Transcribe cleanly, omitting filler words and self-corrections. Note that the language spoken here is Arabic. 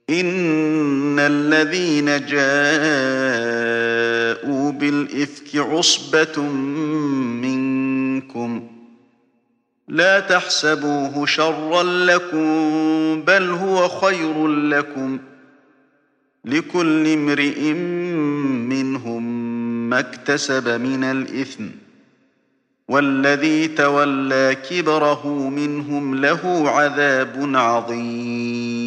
إن الذين جاءوا بالإفك عصبة منكم لا تحسبوه شرا لكم بل هو خير لكم لكل امرئ منهم ما اكتسب من الإثم والذي تولى كبره منهم له عذاب عظيم